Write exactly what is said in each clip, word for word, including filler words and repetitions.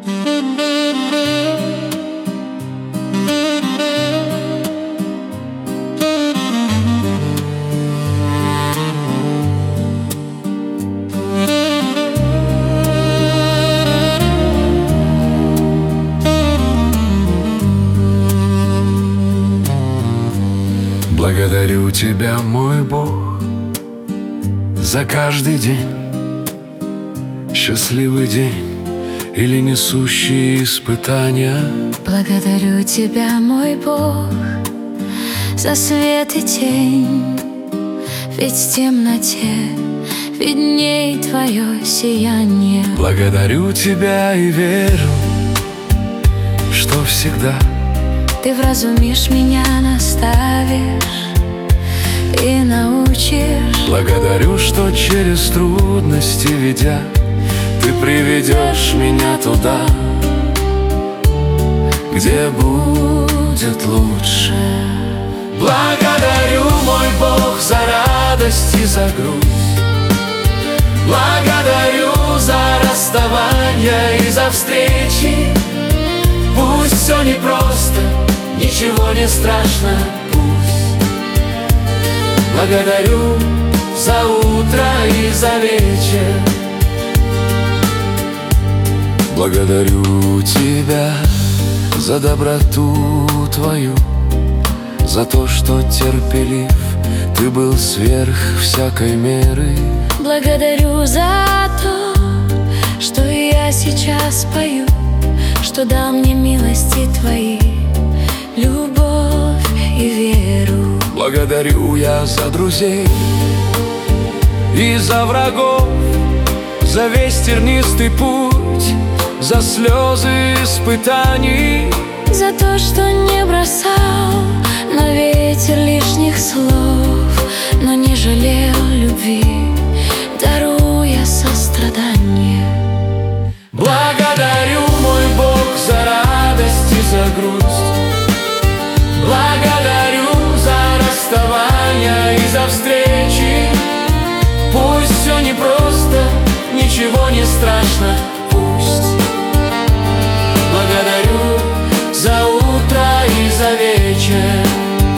Благодарю тебя, мой Бог, за каждый день, счастливый день или несущие испытания. Благодарю тебя, мой Бог, за свет и тень, ведь в темноте видней твое сияние. Благодарю тебя и верю, что всегда ты вразумишь меня, наставишь и научишь. Благодарю, что через трудности ведя, ты приведешь меня туда, где будет лучше. Благодарю, мой Бог, за радость и за грусть. Благодарю за расставание и за встречи. Пусть все непросто, ничего не страшно, пусть. Благодарю за утро и за вечер. Благодарю тебя за доброту твою, за то, что терпелив ты был сверх всякой меры. Благодарю за то, что я сейчас пою, что дал мне милости твои, любовь и веру. Благодарю я за друзей и за врагов, за весь тернистый путь, за слезы испытаний, за то, что не бросал на ветер лишних слов, но не жалел любви, даруя сострадание. Благодарю, мой Бог, за радость и за грусть. Благодарю за расставание и за встречи. Пусть все непросто, ничего не страшно, пусть. Благодарю за утро и за вечер.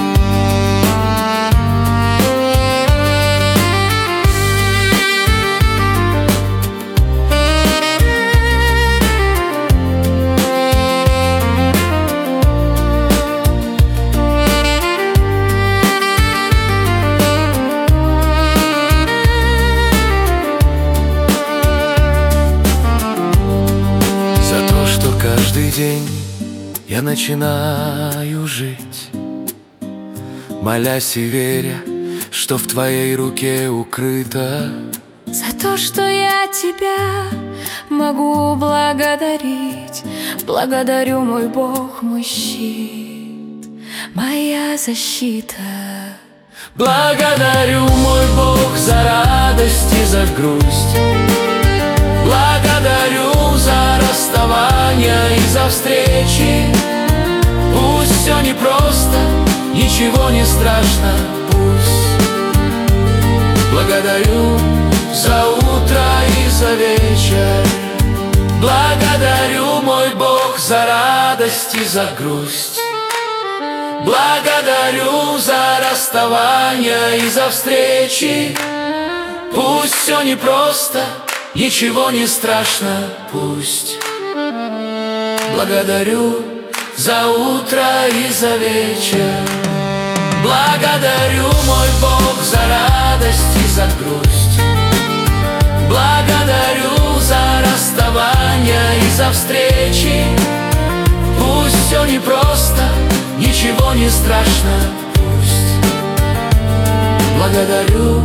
Каждый день я начинаю жить, молясь и веря, что в твоей руке укрыто. За то, что я тебя могу благодарить, благодарю, мой Бог, мой щит, моя защита. Благодарю, мой Бог, за радость и за грусть. Благодарю за расставание и за встречи. Пусть все непросто, ничего не страшно, пусть. Благодарю за утро и за вечер. Благодарю, мой Бог, за радость и за грусть. Благодарю за расставание и за встречи. Пусть все непросто, ничего не страшно, пусть. Благодарю за утро и за вечер. Благодарю, мой Бог, за радость и за грусть. Благодарю за расставание и за встречи. Пусть все непросто, ничего не страшно, пусть. Благодарю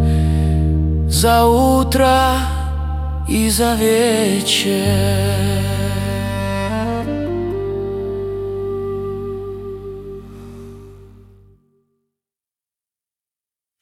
за утро и за вечер.